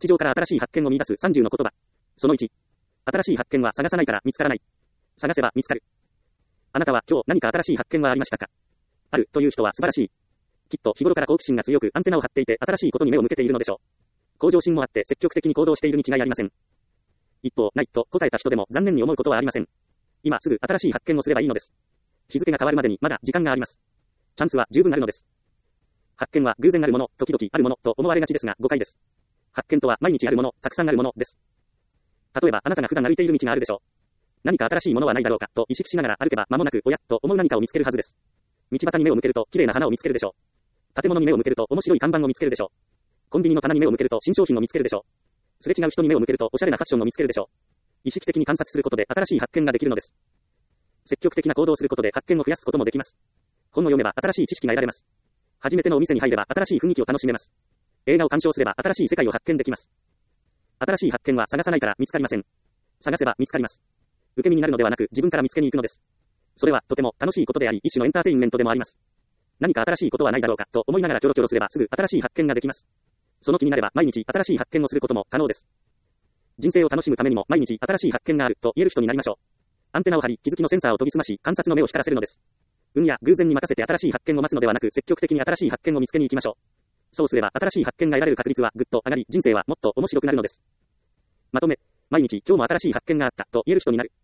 日常から新しい発見を見出す30の言葉。その1。新しい発見は探さないから見つからない。探せば見つかる。あなたは今日何か新しい発見はありましたか？あるという人は素晴らしい。きっと日頃から好奇心が強くアンテナを張っていて新しいことに目を向けているのでしょう。向上心もあって積極的に行動しているに違いありません。一方、ないと答えた人でも残念に思うことはありません。今すぐ新しい発見をすればいいのです。日付が変わるまでにまだ時間があります。チャンスは十分あるのです。発見は偶然あるもの、時々あるものと思われがちですが誤解です。発見とは毎日あるもの、たくさんあるものです。例えばあなたが普段歩いている道があるでしょう。何か新しいものはないだろうかと意識しながら歩けば間もなくおやと思う何かを見つけるはずです。道端に目を向けると綺麗な花を見つけるでしょう。建物に目を向けると面白い看板を見つけるでしょう。コンビニの棚に目を向けると新商品を見つけるでしょう。すれ違う人に目を向けるとおしゃれなファッションを見つけるでしょう。意識的に観察することで新しい発見ができるのです。積極的な行動をすることで発見を増やすこともできます。本を読めば新しい知識が得られます。初めてのお店に入れば新しい雰囲気を楽しめます。映画を鑑賞すれば新しい世界を発見できます。新しい発見は探さないから見つかりません。探せば見つかります。受け身になるのではなく自分から見つけに行くのです。それはとても楽しいことであり一種のエンターテインメントでもあります。何か新しいことはないだろうかと思いながらキョロキョロすればすぐ新しい発見ができます。その気になれば毎日新しい発見をすることも可能です。人生を楽しむためにも毎日新しい発見があると言える人になりましょう。アンテナを張り気づきのセンサーを研ぎ澄まし観察の目を光らせるのです。運や偶然に任せて新しい発見を待つのではなく積極的に新しい発見を見つけに行きましょう。そうすれば新しい発見が得られる確率はぐっと上がり人生はもっと面白くなるのです。まとめ、毎日今日も新しい発見があったと言える人になる。